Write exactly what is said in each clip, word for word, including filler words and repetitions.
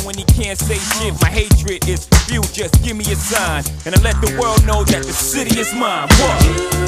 when he can't say shit. My hatred is spewed, just give me a sign, and I let the world know that the city is mine. What?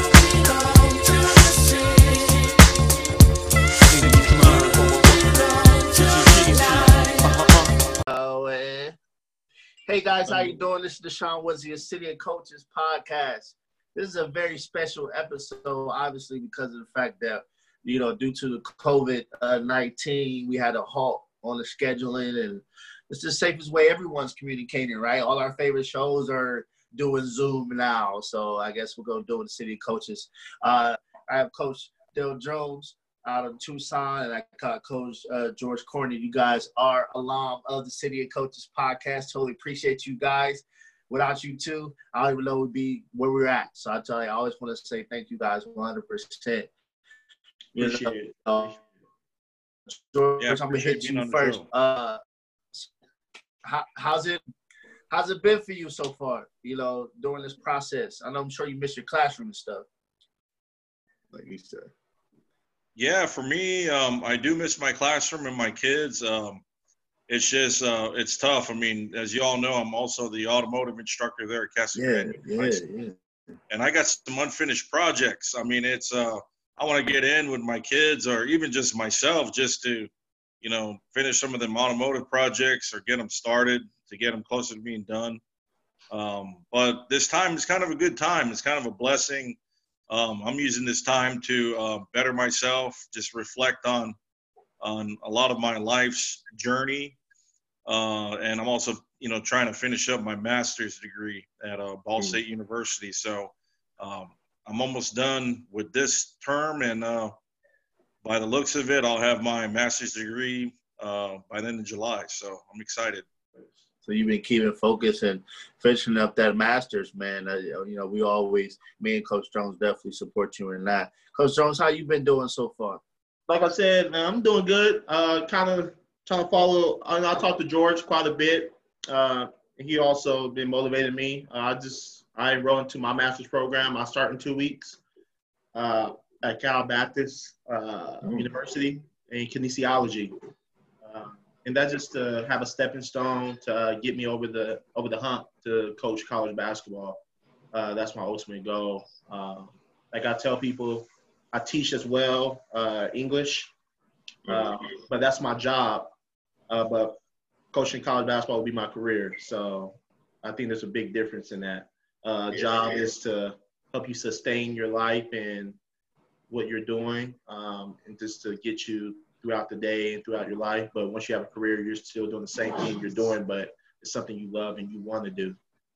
Oh, man. Hey guys, how you doing? This is Deshaun Woodsy, of City of Coaches podcast. This is a very special episode, obviously, because of the fact that, you know, due to the COVID nineteen, we had a halt on the scheduling, and it's the safest way everyone's communicating, right? All our favorite shows are doing Zoom now, so I guess we're going to do it in City of Coaches. Uh, I have Coach Dale Jones out of Tucson, and I got Coach uh, George Corney. You guys are alum of the City of Coaches podcast. Totally appreciate you guys. Without you two, I don't even know we'd be where we're at. So I tell you, I always want to say thank you guys one hundred percent. You Appreciate know, it. uh, George, Yeah, I'm gonna hit you first. show. Uh, how, how's it? How's it been for you so far? You know, during this process. I know I'm sure you miss your classroom and stuff. Like you said. Yeah, for me, um, I do miss my classroom and my kids. Um, it's just, uh, it's tough. I mean, as you all know, I'm also the automotive instructor there at Casa Yeah, Grande yeah, High School. yeah. And I got some unfinished projects. I mean, it's, uh, I want to get in with my kids or even just myself just to, you know, finish some of them automotive projects or get them started to get them closer to being done. Um, but this time is kind of a good time. It's kind of a blessing. Um, I'm using this time to uh, better myself, just reflect on on a lot of my life's journey. Uh, and I'm also, you know, trying to finish up my master's degree at uh, Ball State mm. University. So um, I'm almost done with this term. And uh, by the looks of it, I'll have my master's degree uh, by the end of July. So I'm excited. So you've been keeping focus and finishing up that master's, man. Uh, you know, we always, me and Coach Jones definitely support you in that. Coach Jones, how you been doing so far? Like I said, man, I'm doing good. Uh, kind of trying to follow. I, I talked to George quite a bit. Uh, he also been motivating me. Uh, I just I enrolled into my master's program. I start in two weeks uh, at Cal Baptist uh, mm. University in kinesiology. Uh, And that's just to have a stepping stone to uh, get me over the over the hump to coach college basketball. Uh, that's my ultimate goal. Uh, like I tell people, I teach as well uh, English, uh, but that's my job. Uh, but coaching college basketball will be my career. So I think there's a big difference in that. Uh, job is to help you sustain your life and what you're doing, um, and just to get you throughout the day and throughout your life. But once you have a career, you're still doing the same thing you're doing, but it's something you love and you want to do.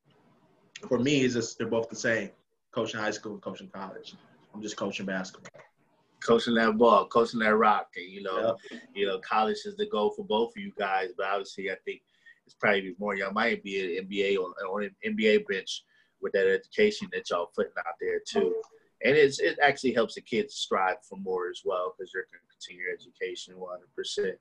For me, it's just, they're both the same, coaching high school and coaching college. I'm just coaching basketball. Coaching that ball, coaching that rock. And, you know, Yep. you know, college is the goal for both of you guys, but obviously I think it's probably more, y'all might be an N B A on, on an N B A bench with that education that y'all putting out there too. And it's, it actually helps the kids strive for more as well because they're going to continue your education one hundred percent.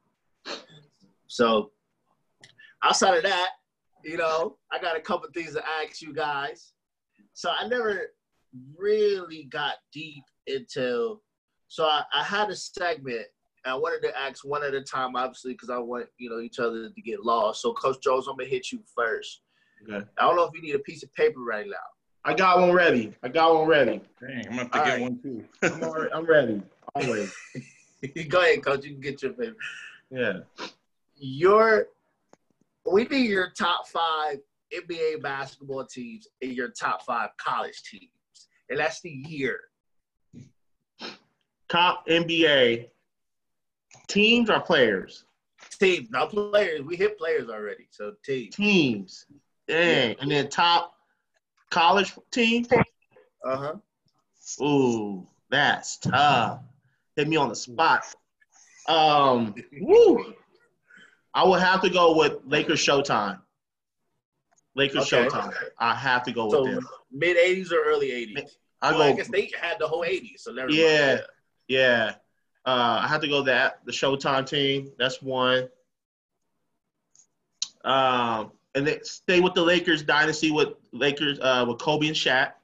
So outside of that, you know, I got a couple things to ask you guys. So I never really got deep into – so I, I had a segment. And I wanted to ask one at a time, obviously, because I want, you know, each other to get lost. So, Coach Jones, I'm going to hit you first. Okay. I don't know if you need a piece of paper right now. I got one ready. I got one ready. Dang, I'm going to have to All get right. one too. I'm, already, I'm ready. Always. Go ahead, Coach. You can get your paper. Yeah. Your, we need your top five N B A basketball teams and your top five college teams. And that's the year. Top N B A teams or players? Teams, not players. We hit players already. So, teams. Teams. Dang. Yeah. And then top college team? Uh-huh. Ooh, that's tough. Hit me on the spot. Um, woo. I would have to go with Lakers Showtime. Lakers Okay. Showtime. I have to go So, with them. mid-eighties or early eighties? I well, go. I guess they had the whole eighties, so never mind. Yeah, yeah. Uh, I have to go that the Showtime team. That's one. Um, and then stay with the Lakers dynasty with Lakers uh, with Kobe and Shaq.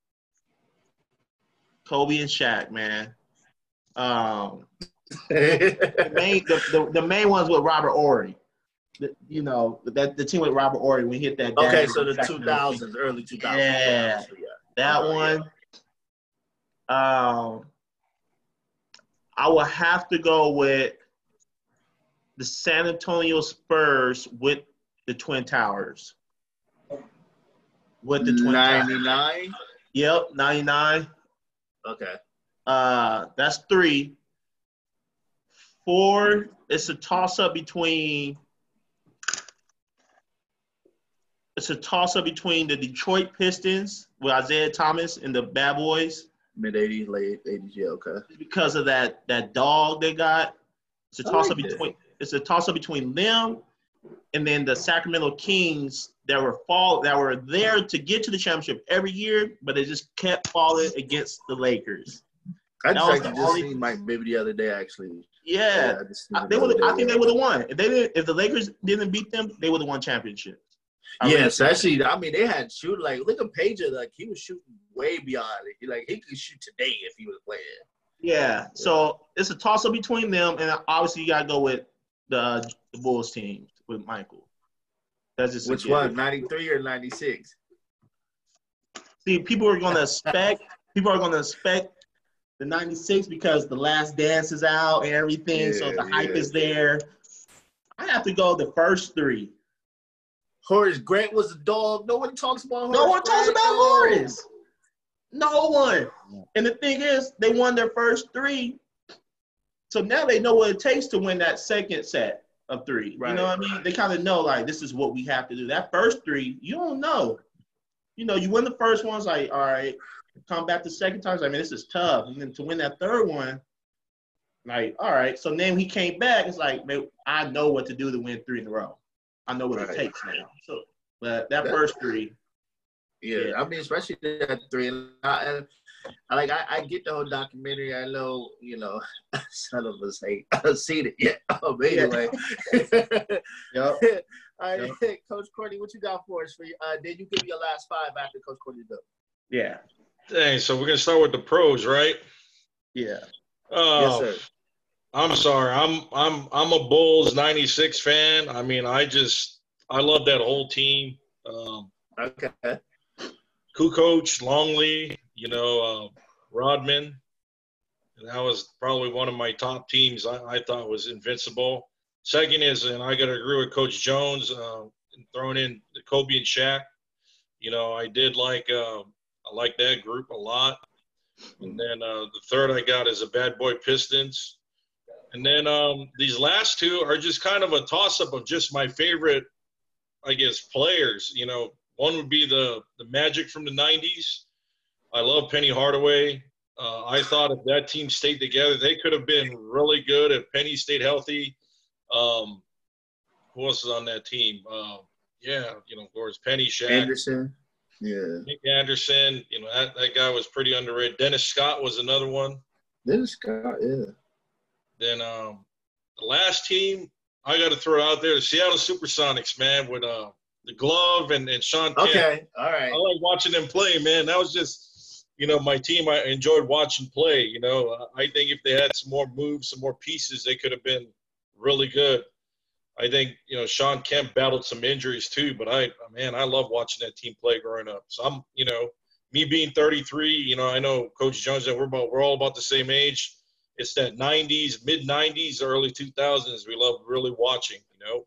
Kobe and Shaq, man. Um, the main the, the, the main ones with Robert Ory. the, you know, that the team with Robert Ory when he hit that. Okay, so the two thousands, early two thousands. Yeah, yeah. that uh, one. Yeah. Um, I will have to go with the San Antonio Spurs with the Twin Towers. With the Twin ninety-nine? Towers. Yep, ninety-nine. Okay. Uh, that's three. Four, it's a toss-up between it's a toss-up between the Detroit Pistons with Isaiah Thomas and the Bad Boys. Mid-eighties, late eighties, yeah, okay. Because of that that dog they got. It's a toss-up like between it's a toss-up between them and then the Sacramento Kings that were fall that were there to get to the championship every year, but they just kept falling against the Lakers. I That just, was actually the just only- seen Mike Bibby the other day, actually. Yeah, I just seen I, it they the would. other I day, think yeah. they would have won if they didn't. If the Lakers didn't beat them, they would have won championships. I Yeah, really think especially, I mean, they had shoot like look at Pager, like he was shooting way beyond it. He, like he could shoot today if he was playing. Yeah, so it's a toss up between them, and obviously you gotta go with the, the Bulls team with Michael. That's just a Which given. one, ninety-three or ninety-six? See, people are gonna expect people are gonna expect the ninety-six because the Last Dance is out and everything, so Yeah, the hype yeah. is there. I have to go the first three. Horace Grant was a dog. No one talks about Horace No one talks Grant, about though. Horace. No one. And the thing is, they won their first three. So now they know what it takes to win that second set of three. Right, you know what I mean? right. They kind of know, like, this is what we have to do. That first three, you don't know. You know, you win the first one, it's like, all right, come back the second time. It's like, I mean, this is tough. And then to win that third one, like, all right. So then he came back. It's like, man, I know what to do to win three in a row. I know what Right. it takes now. So, but that That- first three, Yeah, Yeah. I mean, especially that three. And I, and I like, I, I get the whole documentary. I know, you know, some of us ain't seen it yet. Oh, but anyway. yep. All right, Coach Courtney, what you got for us? For you? Uh, then you give me your last five after Coach Courtney does. Yeah. Dang, so we're gonna start with the pros, right? Yeah. Oh, Yes, sir. I'm sorry. I'm I'm I'm a Bulls ninety-six fan. I mean, I just I love that whole team. Um, Okay. Kukoc, Longley, you know, uh, Rodman. And that was probably one of my top teams. I, I thought was invincible. Second is, and I got to agree with Coach Jones, uh, throwing in the Kobe and Shaq. You know, I did like uh, I like that group a lot. And then uh, the third I got is the Bad Boy Pistons. And then um, these last two are just kind of a toss-up of just my favorite, I guess, players. You know, one would be the, the Magic from the nineties. I love Penny Hardaway. Uh, I thought if that team stayed together, they could have been really good if Penny stayed healthy. Um, who else is on that team? Uh, yeah, you know, of course, Penny, Shaq. Anderson. Yeah. Nick Anderson. You know, that, that guy was pretty underrated. Dennis Scott was another one. Dennis Scott, yeah. Then um, the last team, I got to throw out there, the Seattle Supersonics, man, with uh, the Glove and, and Sean Kemp. Okay, all right. I like watching them play, man. That was just, you know, my team I enjoyed watching play. You know, uh, I think if they had some more moves, some more pieces, they could have been really good. I think, you know, Sean Kemp battled some injuries too, but I, man, I love watching that team play growing up. So I'm, you know, me being thirty-three, you know, I know Coach Jones and we're about, we're all about the same age. It's that nineties, mid nineties, early two thousands. We love really watching, you know.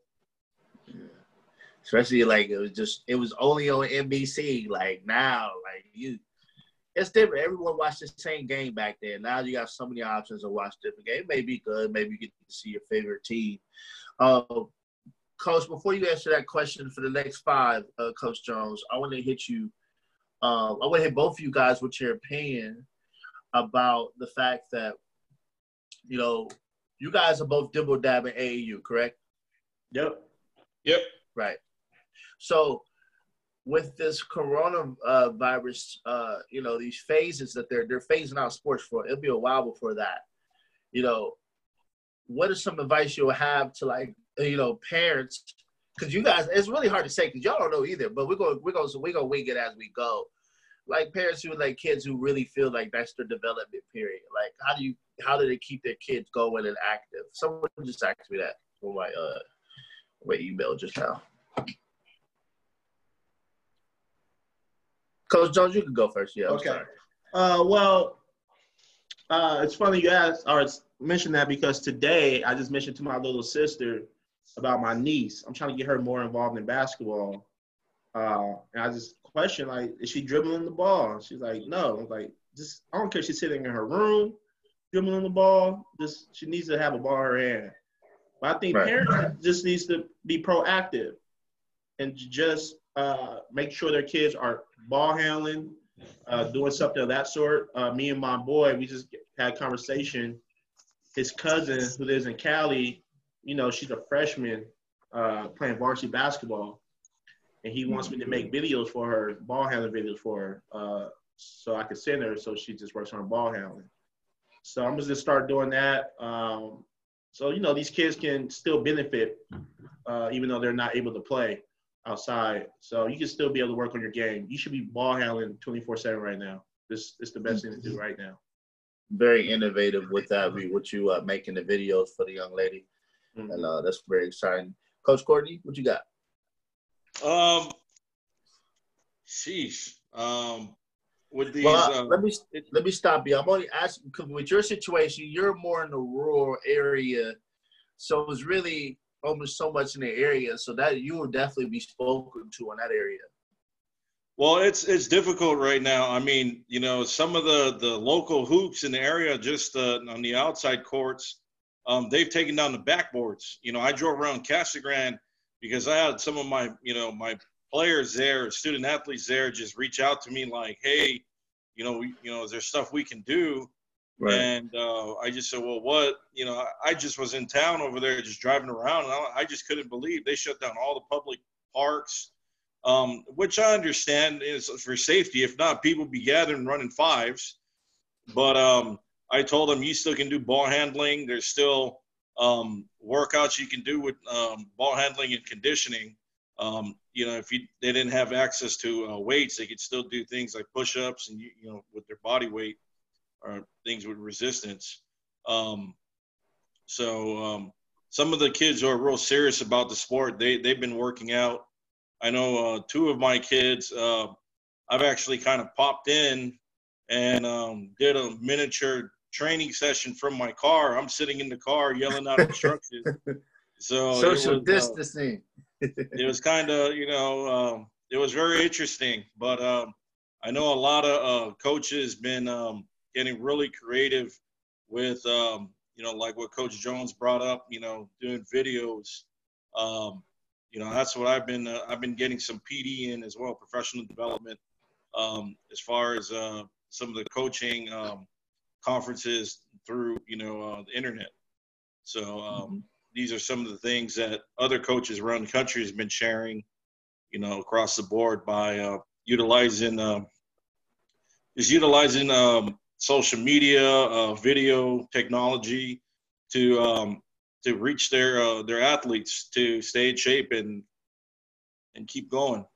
Especially like it was just it was only on N B C. Like now, like you, it's different. Everyone watched the same game back then. Now you got so many options to watch different games. It may be good. Maybe you get to see your favorite team. Uh, Coach, before you answer that question for the next five, uh, Coach Jones, I want to hit you. Um, I want to hit both of you guys with your opinion about the fact that, you know, you guys are both dibble dab in A A U, correct? Yep. Yep. Right. So with this coronavirus, uh, you know, these phases that they're they're phasing out sports for, it'll be a while before that. You know, what is some advice you'll have to, like, you know, parents? Because you guys, it's really hard to say because y'all don't know either. But we're going we're going we're going to wing it as we go. Like parents who like kids who really feel like that's their development period. Like how do you how do they keep their kids going and active? Someone just asked me that on my uh Wait, email just now. Coach Jones, you can go first. Yeah, I'm okay. sorry. Uh, well, uh, it's funny you asked or mentioned that because today I just mentioned to my little sister about my niece. I'm trying to get her more involved in basketball. Uh, and I just questioned, like, is she dribbling the ball? She's like, no. I'm like, just I don't care if she's sitting in her room, dribbling the ball. Just she needs to have a ball in her hand. But I think Right. parents just needs to be proactive and just uh, make sure their kids are ball handling, uh, doing something of that sort. Uh, me and my boy, we just had a conversation. His cousin, who lives in Cali, you know, she's a freshman uh, playing varsity basketball, and he wants me to make videos for her, ball handling videos for her, uh, so I could send her so she just works on her ball handling. So I'm just gonna start doing that. Um, so, you know, these kids can still benefit uh, even though they're not able to play outside. So you can still be able to work on your game. You should be ball handling twenty-four seven right now. This is the best thing to do right now. Very innovative with that, with you uh, making the videos for the young lady. Mm-hmm. And uh, that's very exciting. Coach Courtney, what you got? Um, sheesh. Um, with these, Well, uh, let me let me stop you. I'm only asking because with your situation, you're more in the rural area, so it's really almost so much in the area, so that you will definitely be spoken to in that area. well, it's it's difficult right now. I mean, you know, some of the the local hoops in the area, just uh, on the outside courts, um, they've taken down the backboards. You know, I drove around Casa Grande because I had some of my, you know, my players there, student athletes there, just reach out to me like, hey, you know, we, you know, is there stuff we can do? Right. And uh, I just said, well, what? You know, I, I just was in town over there just driving around, and I, I just couldn't believe they shut down all the public parks, um, which I understand is for safety. If not, people be gathering running fives. But um, I told them you still can do ball handling. There's still um, workouts you can do with um, ball handling and conditioning. Um, you know, if you, they didn't have access to uh, weights, they could still do things like push-ups and, you, you know, with their body weight or things with resistance. Um, so um, some of the kids who are real serious about the sport, they, they've been working out. I know uh, two of my kids, uh, I've actually kind of popped in and um, did a miniature training session from my car. I'm sitting in the car yelling out instructions. So social it was, distancing. Uh, it was kind of, you know, um, it was very interesting. But um, I know a lot of uh, coaches been um, getting really creative with, um, you know, like what Coach Jones brought up, you know, doing videos. Um, you know, that's what I've been, uh, I've been getting some P D in as well, professional development, um, as far as uh, some of the coaching um, conferences through, you know, uh, the internet. So um, mm-hmm. These are some of the things that other coaches around the country has been sharing, you know, across the board by uh, utilizing, uh, is utilizing um, social media, uh, video technology to um, to reach their uh, their athletes to stay in shape and and keep going.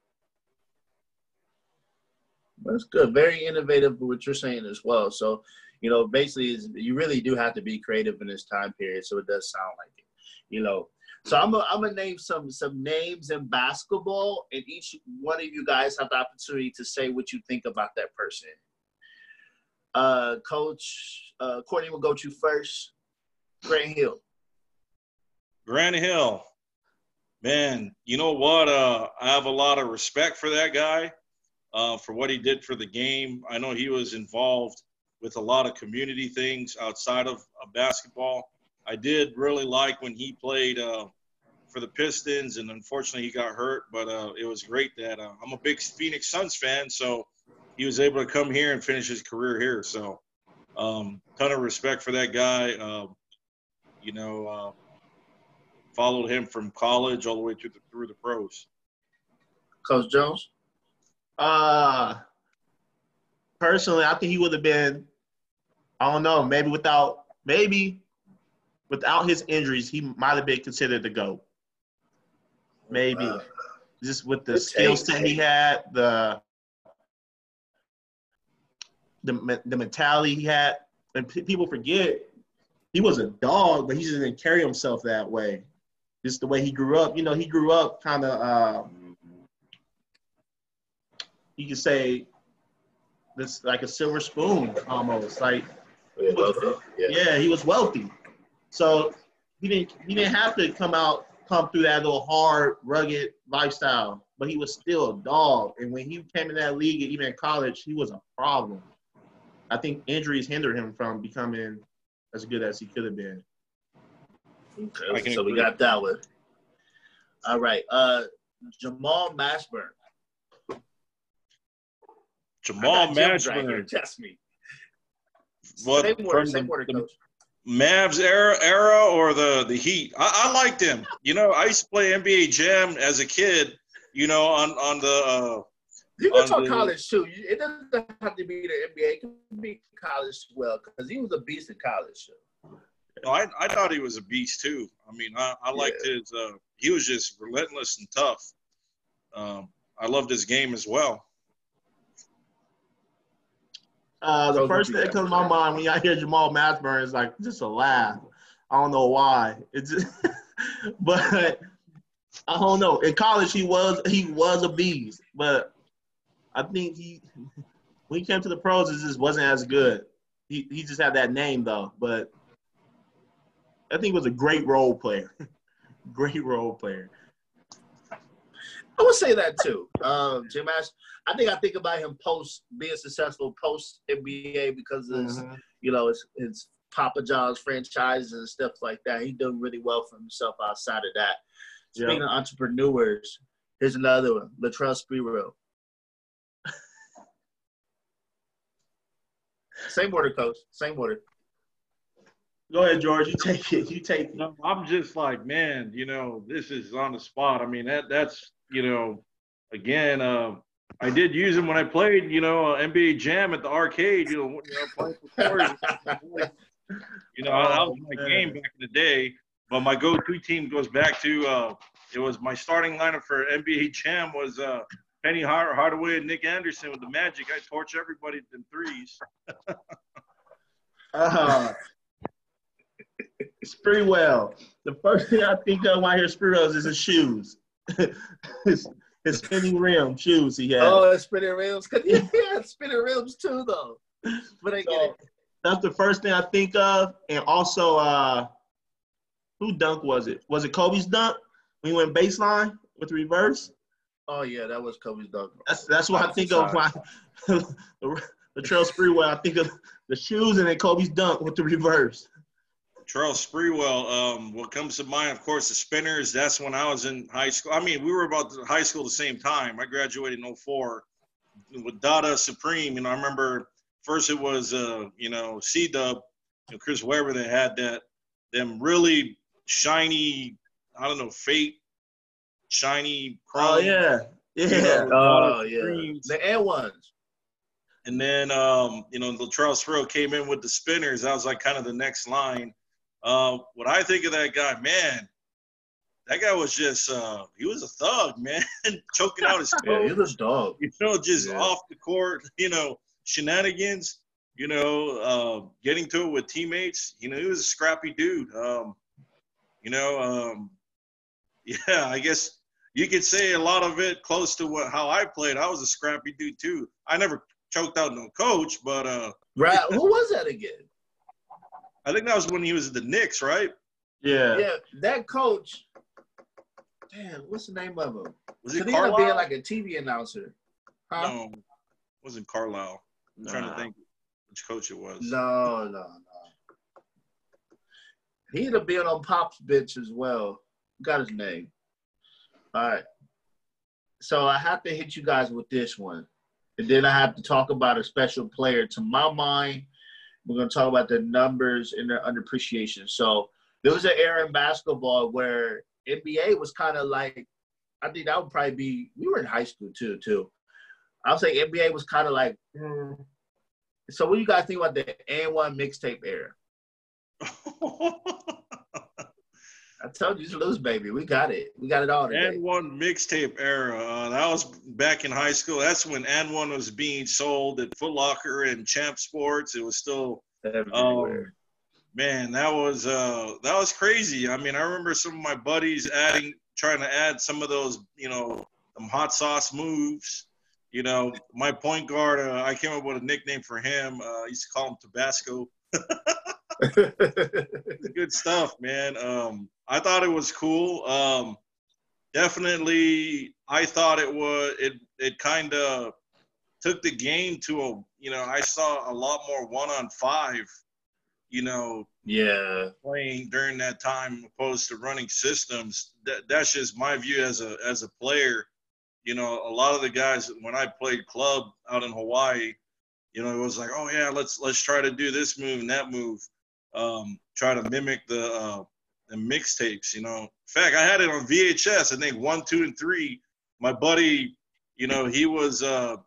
That's good. Very innovative with what you're saying as well. So, you know, basically, is you really do have to be creative in this time period. So it does sound like it, you know. So I'm gonna I'm gonna name some some names in basketball, and each one of you guys have the opportunity to say what you think about that person. Uh, Coach uh, Courtney will go to first. Grant Hill. Grant Hill, man, you know what? Uh, I have a lot of respect for that guy. Uh, for what he did for the game. I know he was involved with a lot of community things outside of uh, basketball. I did really like when he played uh, for the Pistons, and unfortunately he got hurt, but uh, it was great that uh, I'm a big Phoenix Suns fan, so he was able to come here and finish his career here. So um, ton of respect for that guy. Uh, you know, uh, followed him from college all the way through the, through the pros. Coach Jones? Uh, personally, I think he would have been, I don't know, maybe without, maybe without his injuries, he might have been considered the GOAT. Maybe. Uh, Just with the skill set he had, the, the, the mentality he had. And p- people forget, he was a dog, but he just didn't carry himself that way. just the way he grew up. You know, he grew up kind of, uh, you could say, this like a silver spoon almost. Like, Yeah, wealthy. Yeah. yeah, he was wealthy. So he didn't he didn't have to come out, come through that little hard, rugged lifestyle, but he was still a dog. And when he came in that league, and even in college, he was a problem. I think injuries hindered him from becoming as good as he could have been. Okay, so agree. We got that one. All right. Uh, Jamal Mashburn. Jamal Mashburn. Right, test me. What, same word, same the, word, coach. Mavs era, era or the, the Heat? I, I liked him. You know, I used to play N B A Jam as a kid, you know, on, on the uh, – You can talk the, college, too. It doesn't have to be the N B A. It can be college as well because he was a beast in college. No, I, I thought he was a beast, too. I mean, I, I liked yeah. his uh, – he was just relentless and tough. Um, I loved his game as well. Uh, the first thing that comes to my mind when I hear Jamal Mashburn is like just a laugh. I don't know why. It's just, but I don't know. In college, he was he was a beast, but I think he when he came to the pros, it just wasn't as good. He he just had that name though, but I think he was a great role player. Great role player. I would say that too. Um, Jim Ash, I think I think about him post being successful post N B A because of his, mm-hmm. you know, his, his Papa John's franchises and stuff like that. He done really well for himself outside of that. Speaking yep. of entrepreneurs, here's another one, Latrell Sprewell. Same order, coach. Same order. Go ahead, George. You take it. You take it. No, I'm just like, man, you know, this is on the spot. I mean, that that's, you know, again, uh, I did use him when I played, you know, uh, N B A Jam at the arcade, you know, you know playing for Corey. You know, oh, that was my man. game back in the day. But my go-to team goes back to, uh, it was my starting lineup for N B A Jam was uh, Penny Hard- Hardaway and Nick Anderson with the Magic. I torch everybody in threes. uh, Sprewell. The first thing I think of when I hear Sprewell is his shoes. his, his spinning rim shoes he had. Oh, his spinning rims. Cause he had spinning rims too, though. But I so, get it. That's the first thing I think of. And also, uh, who dunk was it? Was it Kobe's dunk when he went baseline with the reverse? Oh, yeah, that was Kobe's dunk. That's that's what I think of when the Latrell Sprewell. I think of the shoes and then Kobe's dunk with the reverse. Charles Sprewell, um, what comes to mind, of course, the spinners. That's when I was in high school. I mean, we were about to high school at the same time. I graduated in oh four with Dada Supreme. You know, I remember first it was, uh, you know, C-Dub, you know, Chris Webber that had that, them really shiny, I don't know, fake, shiny chrome. Oh, yeah. Yeah. You know, oh, yeah. Supremes. The Air ones. And then, um, you know, Latrell Sprewell came in with the spinners. That was like kind of the next line. Uh, what I think of that guy, man, that guy was just, uh, he was a thug, man, choking out his coach. Yeah, he was a dog. You know, just yeah. off the court, you know, shenanigans, you know, uh, getting to it with teammates. You know, he was a scrappy dude. Um, you know, um, yeah, I guess you could say a lot of it close to what how I played. I was a scrappy dude, too. I never choked out no coach, but uh, right. Who was that again? I think that was when he was at the Knicks, right? Yeah. Yeah, that coach. Damn, what's the name of him? Was it he Carlisle? ended up being like a T V announcer. Huh? No, it wasn't Carlisle. I'm nah. trying to think which coach it was. No, no, no. He ended up being on Pop's bench as well. Got his name. All right. So I have to hit you guys with this one. And then I have to talk about a special player. To my mind, we're going to talk about the numbers and their underappreciation. So there was an era in basketball where N B A was kind of like, I think that would probably be, we were in high school too, too. I would say N B A was kind of like, hmm. So what do you guys think about the N one mixtape era? I told you, it's loose, baby. We got it. We got it all today. N one mixtape era. Uh, that was back in high school. That's when N one was being sold at Foot Locker and Champ Sports. It was still um, Man, that was uh that was crazy. I mean, I remember some of my buddies adding, trying to add some of those, you know, some hot sauce moves. You know, my point guard, uh, I came up with a nickname for him. Uh, I used to call him Tabasco. Good stuff, man. Um, I thought it was cool. Um, definitely, I thought it was it. It kind of took the game to a. You know, I saw a lot more one on five. You know, yeah, playing during that time opposed to running systems. That that's just my view as a as a player. You know, a lot of the guys when I played club out in Hawaii, you know, it was like, oh yeah, let's let's try to do this move and that move. Um, try to mimic the uh, the mixtapes, you know. In fact, I had it on V H S. I think one, two, and three. My buddy, you know, he was uh,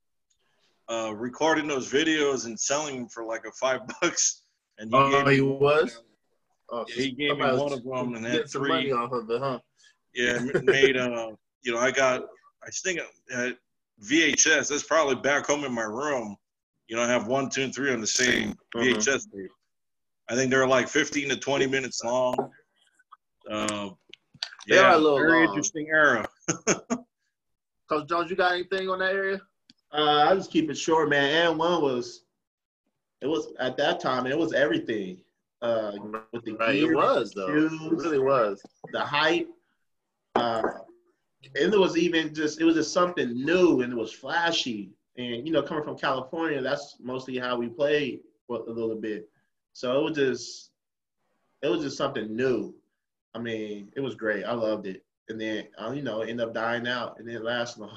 uh, recording those videos and selling them for like a five bucks. And he oh, gave me he one, was. Oh, yeah, he gave me one of them and had some three. money off of it, huh? Yeah, made uh, you know, I got. I think at V H S. That's probably back home in my room. You know, I have one, two, and three on the same uh-huh. V H S tape. I think they're like fifteen to twenty minutes long. Uh, they yeah, are a little very long. Interesting era. Coach Jones, you got anything on that area? Uh, I just keep it short, man. And one was, it was at that time, it was everything. Uh, with the right, gear, it was though. shoes, it really was. The hype. Uh, and it was even just, it was just something new and it was flashy. And, you know, coming from California, that's mostly how we played for a little bit. So it was just, it was just something new. I mean, it was great. I loved it. And then, uh, you know, it ended up dying out. It didn't last long.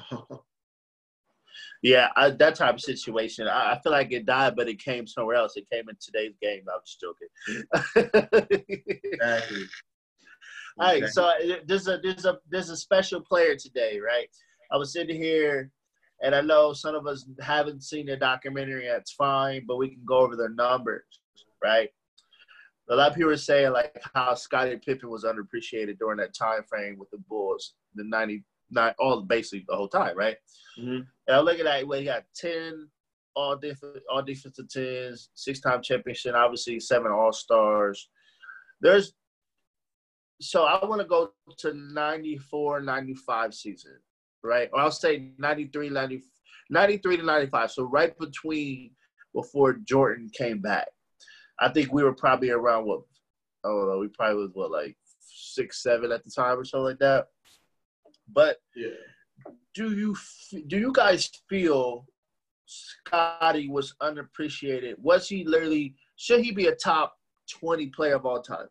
Yeah, I, that type of situation. I, I feel like it died, but it came somewhere else. It came in today's game. I'm just joking. Exactly. All right, so there's a there's a there's a special player today, right? I was sitting here, and I know some of us haven't seen the documentary. That's fine, but we can go over the numbers, right? A lot of people are saying like how Scottie Pippen was underappreciated during that time frame with the Bulls, the ninety-nine, all basically the whole time, right? Mm-hmm. And I look at that, well, he got ten all different all defensive tens, six-time championship, obviously seven All-Stars. There's So I want to go to ninety-four ninety-five season, right? Or I'll say ninety-three, ninety, ninety-three to ninety-five. So right between before Jordan came back. I think we were probably around what, I don't know, we probably was what, like six, seven at the time or something like that. But yeah. do you do you guys feel Scottie was unappreciated? Was he literally, should he be a top twenty player of all time?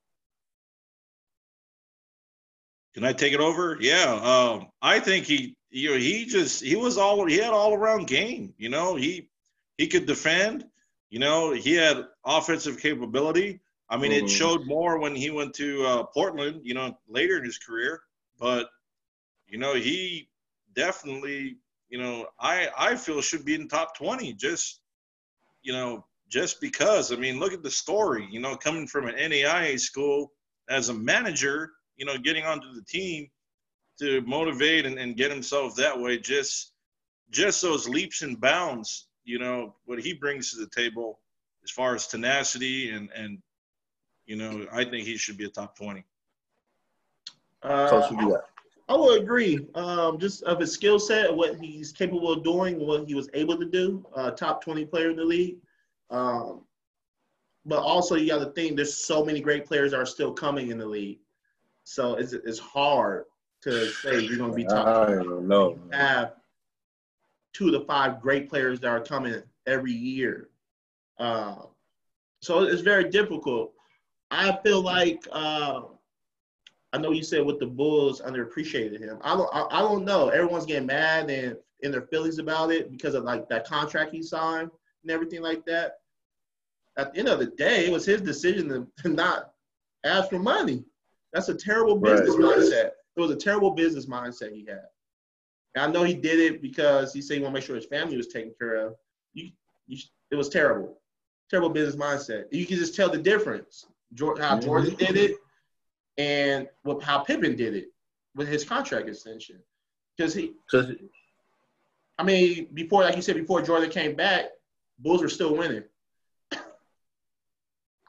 Can I take it over? Yeah. Um, I think he, you know, he just, he was all, he had all around game, you know, he, he could defend, you know, he had offensive capability. I mean, mm-hmm. It showed more when he went to uh, Portland, you know, later in his career, but, you know, he definitely, you know, I, I feel should be in top twenty just, you know, just because, I mean, look at the story, you know, coming from an N A I A school as a manager, you know, getting onto the team to motivate and, and get himself that way, just just those leaps and bounds, you know, what he brings to the table as far as tenacity and, and you know, I think he should be a top twenty. Uh, I, I would agree. Um, just of his skill set, what he's capable of doing, what he was able to do, uh, top twenty player in the league. Um, but also you got to think there's so many great players that are still coming in the league. So it's it's hard to say you're going to be top. I don't know. You have two to five great players that are coming every year. Uh, so it's very difficult. I feel like uh, I know you said with the Bulls underappreciated him. I don't I, I don't know. Everyone's getting mad and in their feelings about it because of like that contract he signed and everything like that. At the end of the day, it was his decision to, to not ask for money. That's a terrible business right. mindset. It was a terrible business mindset he had. And I know he did it because he said he wanted to make sure his family was taken care of. You, you, it was terrible. Terrible business mindset. You can just tell the difference. How Jordan did it and with how Pippen did it with his contract extension. Because he – I mean, before, like you said, before Jordan came back, Bulls were still winning.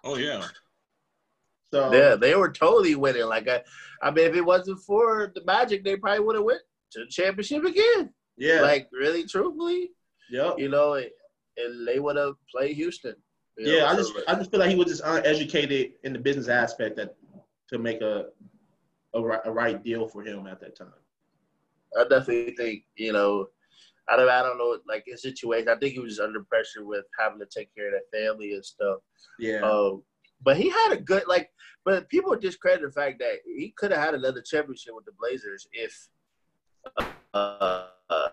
Oh yeah. So yeah, they were totally winning. Like I, I mean, if it wasn't for the Magic, they probably would have went to the championship again. yeah, Like really, truthfully, yep. you know, and they would have played Houston. You Yeah, know, I so just like, I just feel like he was just uneducated in the business aspect that to make a a, ri- a right deal for him at that time. I definitely think, you know, I don't, I don't know, like his situation. I think he was under pressure with having to take care of that family and stuff. Yeah, Um, but he had a good, like, but people discredit the fact that he could have had another championship with the Blazers if uh, uh,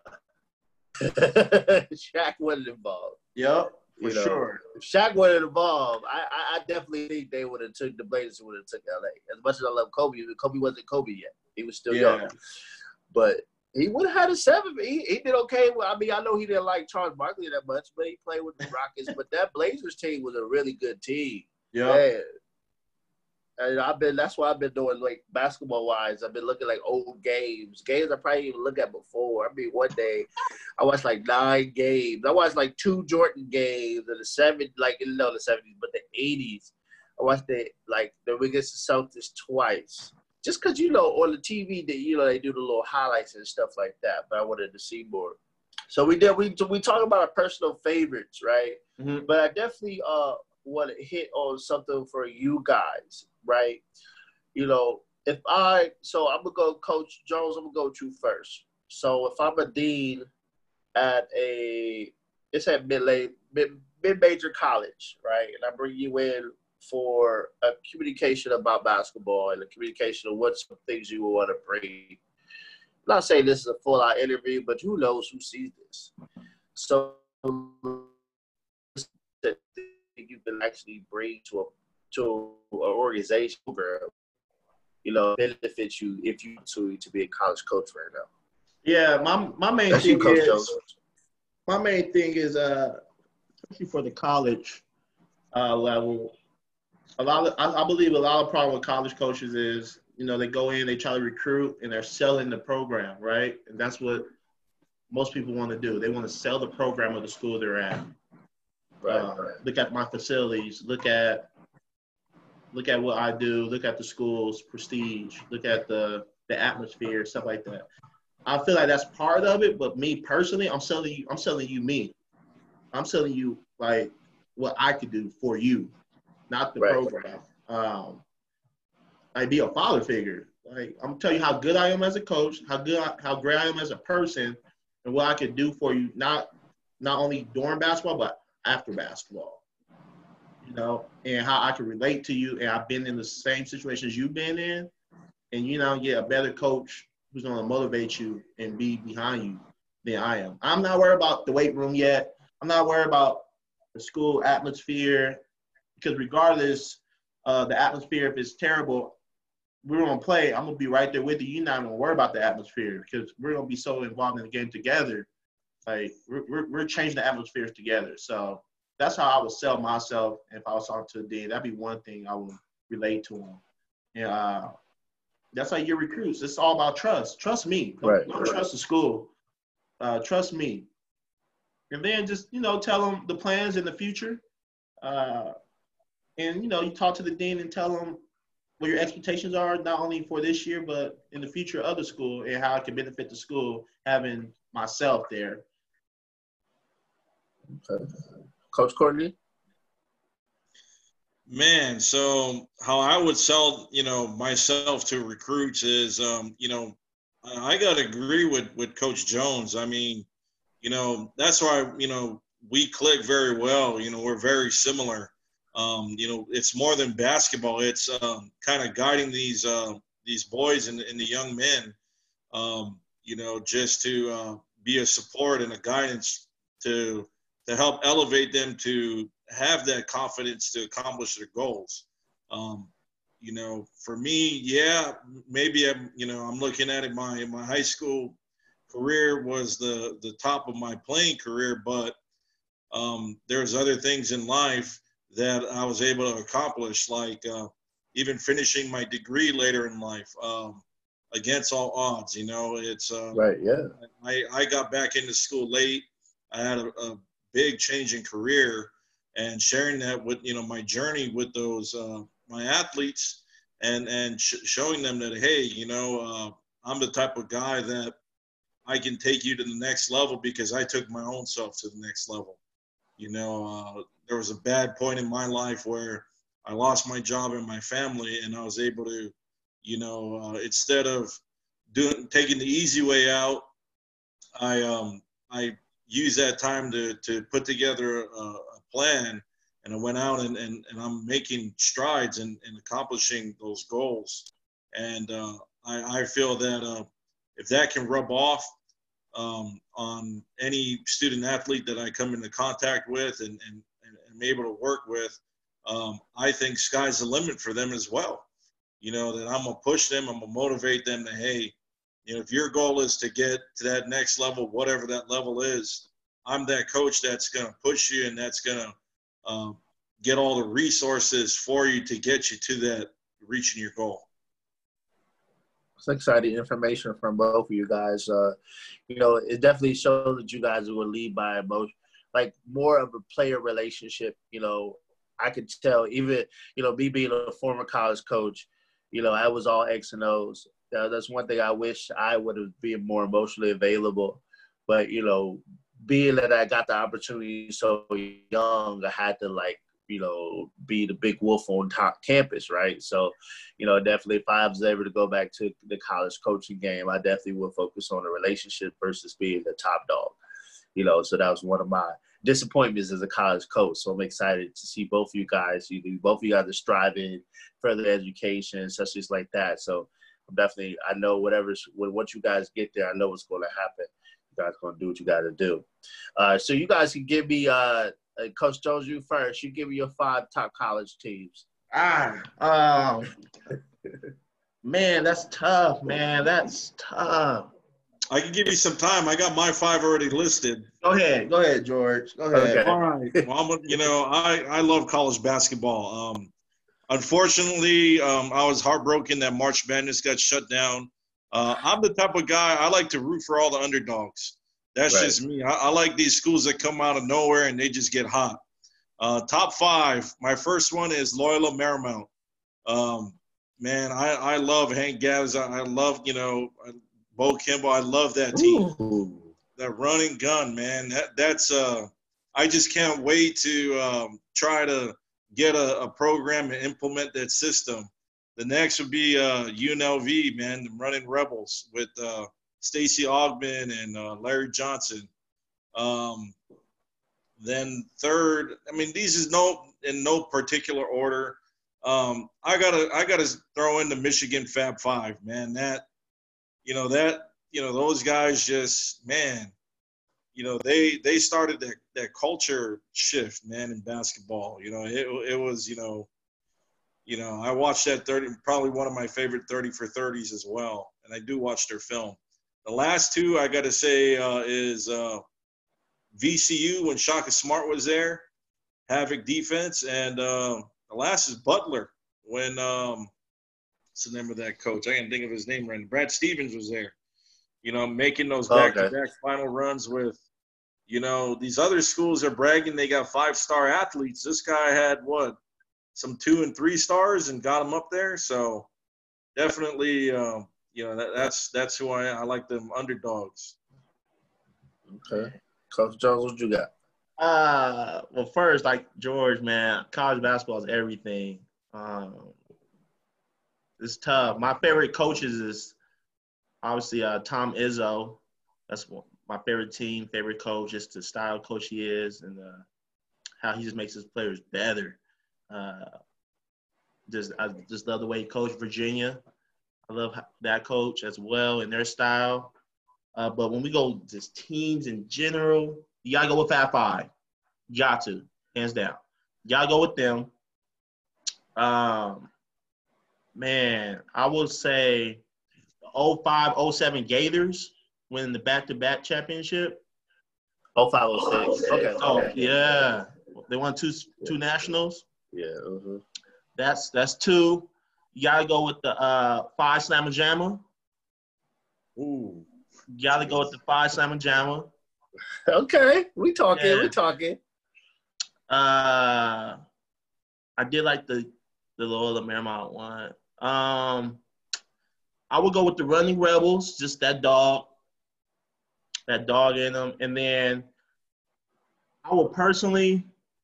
Shaq wasn't involved. yep, for You know, sure. if Shaq wasn't involved, I, I, I definitely think they would have took the Blazers would have took L A. As much as I love Kobe, Kobe wasn't Kobe yet. He was still Yeah. young. But he would have had a seven. He, he did okay. Well, I mean, I know he didn't like Charles Barkley that much, but he played with the Rockets. But that Blazers team was a really good team. Yep. Man. And I've been that's what I've been doing, like basketball wise. I've been looking like old games. Games I probably even looked at before. I mean, one day I watched like nine games. I watched like two Jordan games in the seventies, like no the seventies, but the eighties. I watched the like the against the Celtics twice. Just because, you know, on the T V, that you know, they do the little highlights and stuff like that. But I wanted to see more. So we did. We we talk about our personal favorites, right? Mm-hmm. But I definitely uh want to hit on something for you guys, right? You know, if I so I'm gonna go, Coach Jones. I'm gonna go to you first. So if I'm a dean at a it's at mid mid mid major college, right, and I bring you in for a communication about basketball and a communication of what some things you will want to bring. I'm not saying this is a full-out interview, but who knows who sees this. So that you can actually bring to a to an organization program, you know, benefits you if you to to be a college coach right now. Yeah, my my main That's thing you, Coach is Jones. my main thing is uh especially for the college uh, level. A lot of, I, I believe a lot of problem with college coaches is, you know, they go in, they try to recruit, and they're selling the program, right? And that's what most people want to do. They want to sell the program of the school they're at. Right, Uh, right. Look at my facilities. Look at look at what I do. Look at the school's prestige. Look at the the atmosphere, stuff like that. I feel like that's part of it, but me personally, I'm selling you. I'm selling you me. I'm selling you like what I could do for you, not the Right. program. Um, I'd be a father figure. Like I'm gonna tell you how good I am as a coach, how good, I, how great I am as a person, and what I could do for you. Not not only during basketball, but after basketball. You know, and how I can relate to you. And I've been in the same situations you've been in, and you know, get a better coach who's gonna motivate you and be behind you than I am. I'm not worried about the weight room yet. I'm not worried about the school atmosphere, because regardless, uh, the atmosphere, if it's terrible, we're going to play. I'm going to be right there with you. You're not going to worry about the atmosphere because we're going to be so involved in the game together. Like, we're, we're, we're changing the atmospheres together. So that's how I would sell myself if I was talking to a dean. That'd be one thing I would relate to him. And uh, that's how you get recruits. It's all about trust. Trust me. Don't, Right, don't right. trust the school. Uh, trust me. And then just, you know, tell them the plans in the future. Uh, and, you know, you talk to the dean and tell them what your expectations are, not only for this year, but in the future of the school and how it can benefit the school having myself there. Okay. Coach Courtney? Man, so how I would sell, you know, myself to recruits is, um, you know, I got to agree with, with Coach Jones. I mean, you know, that's why, you know, we click very well. You know, we're very similar. Um, you know, it's more than basketball. It's um, kind of guiding these uh, these boys and, and the young men, um, you know, just to uh, be a support and a guidance to to help elevate them to have that confidence to accomplish their goals. Um, you know, for me, yeah, maybe I'm, you know, I'm looking at it. My my high school career was the the top of my playing career, but um, there's other things in life that I was able to accomplish, like uh, even finishing my degree later in life, um, against all odds. You know, it's uh, Right, yeah. I, I got back into school late. I had a, a big change in career, and sharing that with, you know, my journey with those, uh, my athletes, and, and sh- showing them that, hey, you know, uh, I'm the type of guy that I can take you to the next level because I took my own self to the next level. You know, uh, there was a bad point in my life where I lost my job and my family, and I was able to, you know, uh, instead of doing taking the easy way out, I um, I used that time to to put together a, a plan, and I went out and, and, and I'm making strides in, in accomplishing those goals. And uh, I, I feel that uh, if that can rub off um, on any student athlete that I come into contact with and, and, and am able to work with, um, I think sky's the limit for them as well. You know, that I'm going to push them, I'm going to motivate them to, hey, you know, if your goal is to get to that next level, whatever that level is, I'm that coach that's going to push you and that's going to um, get all the resources for you to get you to that, reaching your goal. It's exciting information from both of you guys. Uh, you know, it definitely shows that you guys will lead by emotion, like more of a player relationship. You know, I could tell even, you know, me being a former college coach, you know, I was all X and O's. Uh, that's one thing I wish I would have been more emotionally available. But, you know, being that I got the opportunity so young, I had to, like, you know, be the big wolf on top campus, right? So, you know, definitely if I was able to go back to the college coaching game, I definitely would focus on the relationship versus being the top dog. You know, so that was one of my disappointments as a college coach. So I'm excited to see both of you guys. You both of you guys are striving further education, such as like that. So I'm definitely, I know whatever's, when once you guys get there, I know what's going to happen. You guys going to do what you got to do. Uh, so you guys can give me, uh, uh, Coach Jones, you first. You give me your five top college teams. Ah, um, man, that's tough, man. That's tough. I can give you some time. I got my five already listed. Go ahead. Go ahead, George. Go ahead. Okay. All right. Well, I'm, you know, I, I love college basketball. Um, unfortunately, um, I was heartbroken that March Madness got shut down. Uh, I'm the type of guy, I like to root for all the underdogs. That's Right. just me. I, I like these schools that come out of nowhere and they just get hot. Uh, top five, my first one is Loyola Marymount. Um, man, I, I love Hank Gaddis. I, I love, you know, Bo Kimball. I love that team. Ooh. That running gun, man. That that's uh, I just can't wait to um, try to get a, a program and implement that system. The next would be uh, U N L V, man, the Running Rebels with uh, Stacey Augmon and uh, Larry Johnson. Um, then third, I mean, these is no in no particular order. Um, I gotta I gotta throw in the Michigan Fab Five, man. That you know that you know those guys just man, you know they they started that that culture shift, man, in basketball. You know it it was you know. You know, I watched that thirty, probably one of my favorite thirty for thirties as well. And I do watch their film. The last two I got to say uh, is uh, V C U when Shaka Smart was there, Havoc defense. And uh, the last is Butler when, um, what's the name of that coach? I can't think of his name right now. Brad Stevens was there, you know, making those back-to-back okay. final runs with, you know, these other schools are bragging they got five-star athletes. This guy had what? Some two and three stars and got them up there. So definitely, um, you know, that, that's that's who I, I like, them underdogs. Okay. Coach Jones, what you got? Uh, well, first, like George, man, college basketball is everything. Um, it's tough. My favorite coaches is obviously uh, Tom Izzo. That's my favorite team, favorite coach, just the style coach he is and uh, how he just makes his players better. Uh, just I just love the way he coached Virginia. I love that coach as well and their style. Uh, but when we go just teams in general, you gotta go with Fab Five. You got to, hands down. You gotta go with them. Um, man, I would say the oh five oh seven Gators winning the back-to-back championship. oh five oh six Okay. Oh okay. yeah, they won two two nationals. Yeah. Uh-huh. That's that's two. You gotta go with the uh, five Slamma Jamma. Ooh. You gotta go with the five Slamma Jamma. Okay, we talking. Yeah. We talking. Uh, I did like the the Loyola Marymount one. Um, I would go with the Running Rebels, just that dog, that dog in them. And then I would personally,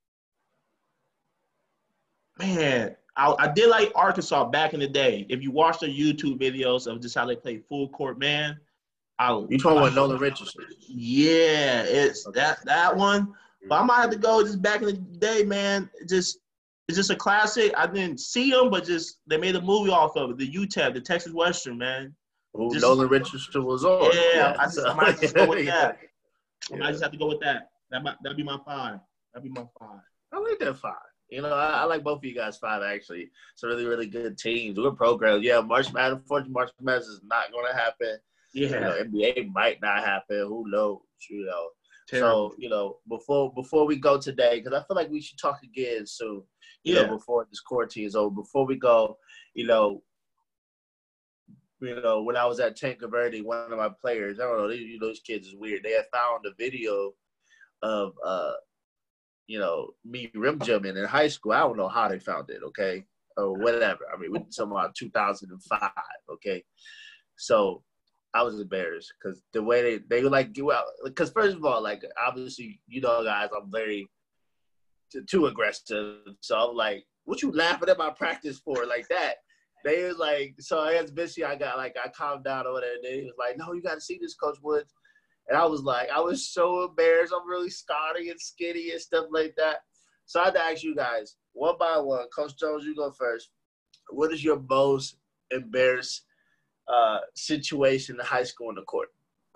man, I, I did like Arkansas back in the day. If you watch the YouTube videos of just how they play full court, man, I You talking about Nolan Richardson? Yeah, it's Okay. that that one. But I might have to go just back in the day, man. It just it's just a classic. I didn't see them, but just they made a movie off of it. The U T E P, the Texas Western, man. Who Just- Nolan Richardson was on? Yeah, I just I might just go with that. I Yeah. might just have to go with that. That might that'd be my five. That'd be my five. I like that five. You know, I, I like both of you guys five, actually. It's a really, really good teams. Good programs. Yeah, March Madness, unfortunately, March Madness is not going to happen. Yeah. You know, N B A might not happen. Who knows? You know. Terrible. So, you know, before before we go today, because I feel like we should talk again soon, you Yeah. know, before this quarantine is over. Before we go, you know, you know, when I was at Tanker Verde, one of my players, I don't know, these, those kids is weird. They had found a video of, uh, you know, me rim jumping in high school. I don't know how they found it, okay, or whatever. I mean, we're talking about two thousand five, okay. So I was embarrassed because the way they they were like, well, because first of all, like obviously, you know, guys, I'm very too, too aggressive. So I'm like, what you laughing at my practice for like that? They was like, so I asked Vinci, I got like, I calmed down over there. And he was like, no, you got to see this, Coach Woods. And I was like, I was so embarrassed. I'm really scrawny and skinny and stuff like that. So I had to ask you guys, one by one. Coach Jones, you go first. What is your most embarrassed uh, situation in high school on the court?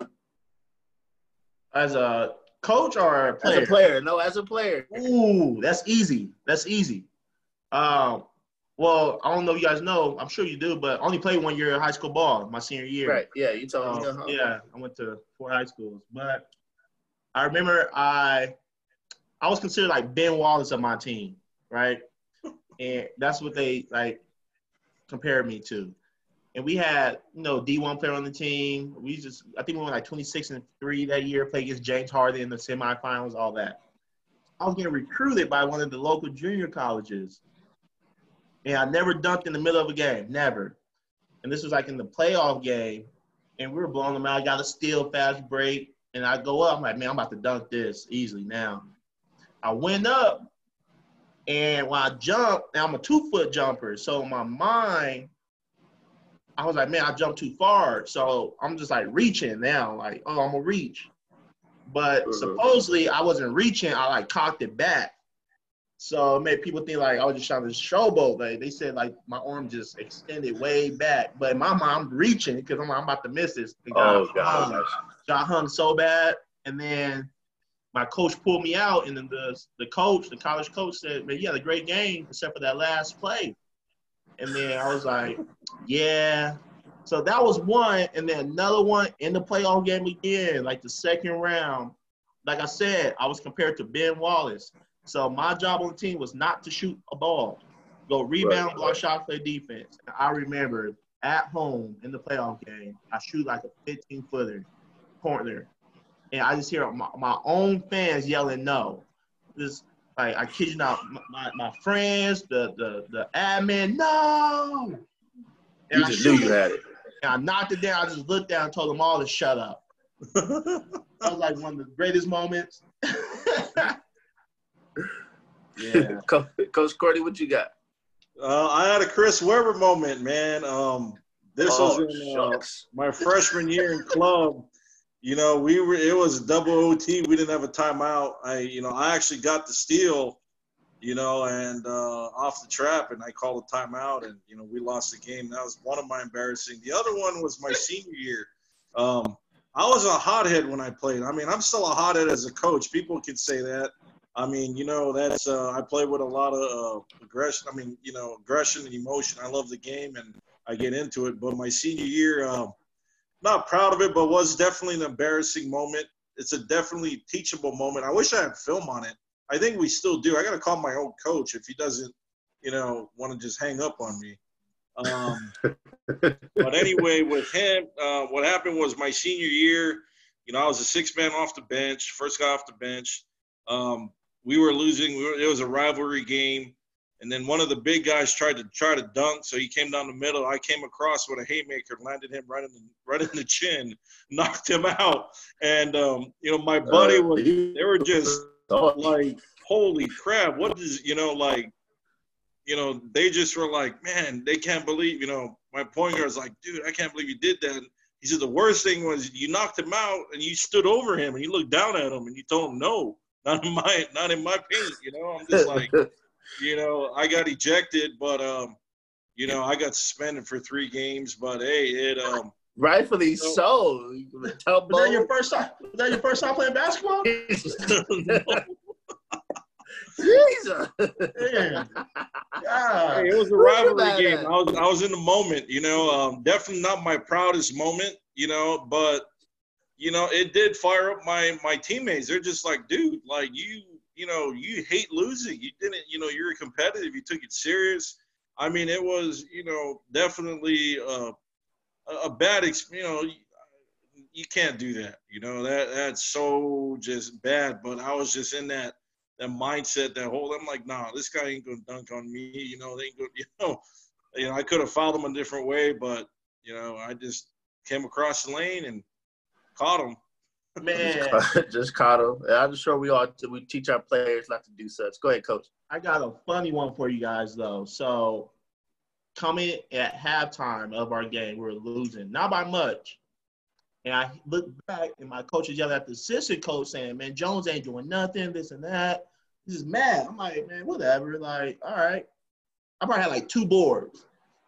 As a coach or a player? As a player. No, as a player. Ooh, that's easy. That's easy. Um, well, I don't know if you guys know. I'm sure you do, but I only played one year of high school ball, my senior year. Right. Yeah, you told me. Um, Uh-huh. yeah, I went to four high schools. But I remember I I was considered like Ben Wallace of my team, right? And that's what they like compared me to. And we had, you know, D one player on the team. We just, I think we went like twenty-six and three that year, played against James Harden in the semifinals, all that. I was getting recruited by one of the local junior colleges. And I never dunked in the middle of a game, never. And this was like in the playoff game. And we were blowing them out. I got a steal, fast break. And I go up, I'm like, man, I'm about to dunk this easily now. I went up, and when I jumped, now I'm a two-foot jumper. So in my mind, I was like, man, I jumped too far. So I'm just like reaching now, like, oh, I'm gonna reach. But Mhm. supposedly I wasn't reaching, I like cocked it back. So it made people think like I was just trying to showboat. Like they said like my arm just extended way back. But in my mind, I'm reaching because I'm, I'm about to miss this. The guy Oh, hung, gosh. guy hung so bad. And then my coach pulled me out, and then the the coach, the college coach said, man, you had a great game except for that last play. And then I was like, yeah. So that was one. And then another one in the playoff game again, like the second round. Like I said, I was compared to Ben Wallace. So my job on the team was not to shoot a ball. Go rebound, Right, block right. shot, play defense. And I remember at home in the playoff game, I shoot like a fifteen-footer corner. And I just hear my, my own fans yelling no. Just like, I kid you not, my, my friends, the, the, the admin, no. And You I just knew shoot you it, had it. and I knocked it down. I just looked down and told them all to shut up. That was like one of the greatest moments. Yeah. Co- Coach Cordy, what you got? Uh, I had a Chris Webber moment, man. Um, this Oh, was in uh, shucks. my freshman year in club. You know, we were. It was double O T. We didn't have a timeout. I, you know, I actually got the steal, you know, and uh, off the trap, and I called a timeout, and you know, we lost the game. That was one of my embarrassing. The other one was my senior year. Um, I was a hothead when I played. I mean, I'm still a hothead as a coach. People can say that. I mean, you know, that's uh, I play with a lot of uh, aggression. I mean, you know, aggression and emotion. I love the game, and I get into it. But my senior year, um, not proud of it, but was definitely an embarrassing moment. It's a definitely teachable moment. I wish I had film on it. I think we still do. I got to call my old coach if he doesn't, you know, want to just hang up on me. Um, but anyway, with him, uh, what happened was my senior year, you know, I was a six man off the bench, first guy off the bench. Um, we were losing. We were, it was a rivalry game. And then one of the big guys tried to try to dunk, so he came down the middle. I came across with a haymaker, landed him right in the right in the chin, knocked him out. And um, you know, my buddy Uh, was. he- They were just like, holy crap! What is you know like, you know, they just were like, man, they can't believe. You know, my point guard's like, dude, I can't believe you did that. And he said the worst thing was you knocked him out and you stood over him and you looked down at him and you told him no, not in my not in my paint. You know, I'm just like. You know, I got ejected, but um, you know, I got suspended for three games. But hey, it um, Rightfully So- so. Was that your first time? Was that your first time playing basketball? Jesus. Yeah. hey, God. it was a Where's your rivalry man game. at? I was I was in the moment. You know, um, definitely not my proudest moment. You know, but you know, it did fire up my my teammates. They're just like, dude, like you. You know, you hate losing. You didn't, you know, you're competitive. You took it serious. I mean, it was, you know, definitely uh, a, a bad experience. You know, you, you can't do that. You know, that that's so just bad. But I was just in that that mindset, that whole, I'm like, nah, this guy ain't going to dunk on me. You know, they ain't going to, you know, you know, I could have fouled him a different way, but, you know, I just came across the lane and caught him. Man, Just caught him. And I'm sure we all we teach our players not to do such. Go ahead, coach. I got a funny one for you guys, though. So, coming at halftime of our game, we were losing, not by much. And I look back, and my coach is yelling at the assistant coach saying, man, Jones ain't doing nothing, this and that. He's just mad. I'm like, man, whatever. Like, all right. I probably had like two boards.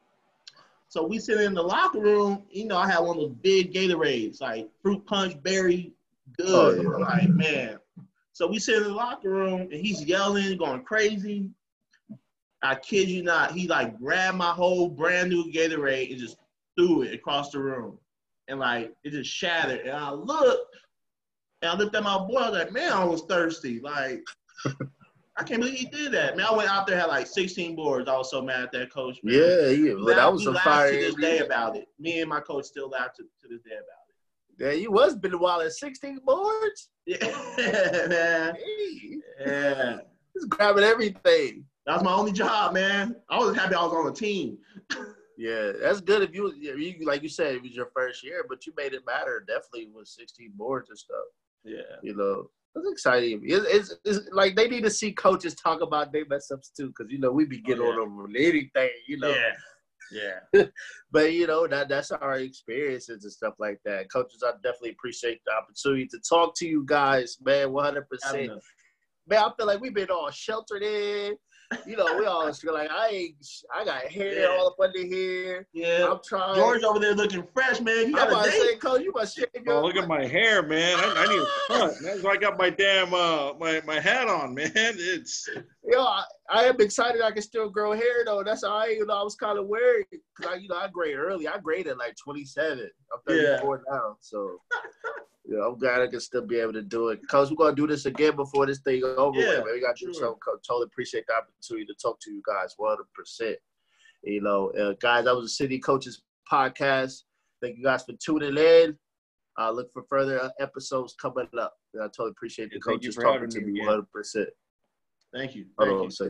So we sit in the locker room. You know, I had one of those big Gatorades, like fruit punch, berry, good. Oh, yeah. I'm like, man. So we sit in the locker room, and he's yelling, going crazy. I kid you not. He, like, grabbed my whole brand new Gatorade and just threw it across the room. And, like, it just shattered. And I looked, and I looked at my boy. I was like, man, I was thirsty. Like, I can't believe he did that. Man, I went out there, had like sixteen boards. I was so mad at that coach. Man. Yeah, yeah. But that was we some laugh fire. to this day about it. Me and my coach still laugh to, to this day about Yeah, you was been a while at sixteen boards. it. Yeah, man. Hey, Yeah. just grabbing everything. That was my only job, man. I was happy I was on the team. Yeah, that's good if you, you like you said, it was your first year, but you made it matter definitely with sixteen boards and stuff. Yeah. You know, it's exciting. It's, it's, it's like they need to see coaches talk about their mess ups too, because you know we be getting Oh, yeah. on them on anything. You know, Yeah. Yeah. but you know that that's our experiences and stuff like that. Coaches, I definitely appreciate the opportunity to talk to you guys, man. One hundred percent. Man, I feel like we've been all sheltered in. You know, we all feel like I ain't. I got hair Yeah. all up under here. Yeah. I'm trying. George over there looking fresh, man. You I'm got about a to date? say, Coach, you must shave your. Oh, look at my hair, man. I, I need a cut. That's why I got my damn uh my, my hat on, man. It's Yo, I, I am excited I can still grow hair though. That's all I, you know, I was kind of worried because I, you know, I grade early. I graded like twenty-seven. I'm thirty-four now, so yeah, I'm glad I can still be able to do it. Coach, we're gonna do this again before this thing over. Yeah, with, man. We gotta do sure. something. Coach, totally appreciate the opportunity to talk to you guys, one hundred percent. You know, uh, guys, that was the City Coaches Podcast. Thank you guys for tuning in. Uh, look for further uh, episodes coming up. I totally appreciate the Yeah, thank you coaches for talking having to me me again. one hundred percent. Thank you. Hold Thank on you. a second.